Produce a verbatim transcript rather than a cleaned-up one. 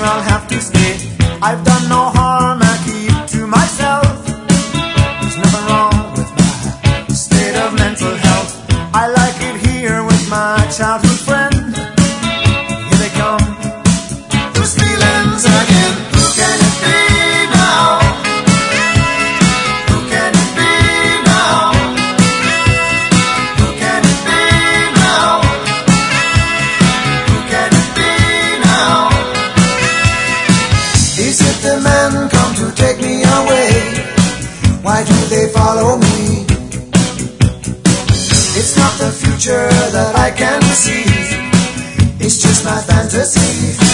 I'll have to stay. I've done no harm, I keep to myself. There's nothing wrong with my state of mental health. I like it here with my childhood friend. Here they come, those feelings again. Who can it be now? Who can it be now? Who can it be now? Who can it be now? Is it the men come to take me away? Why do they follow me? It's not the future that I can see. It's just my fantasy.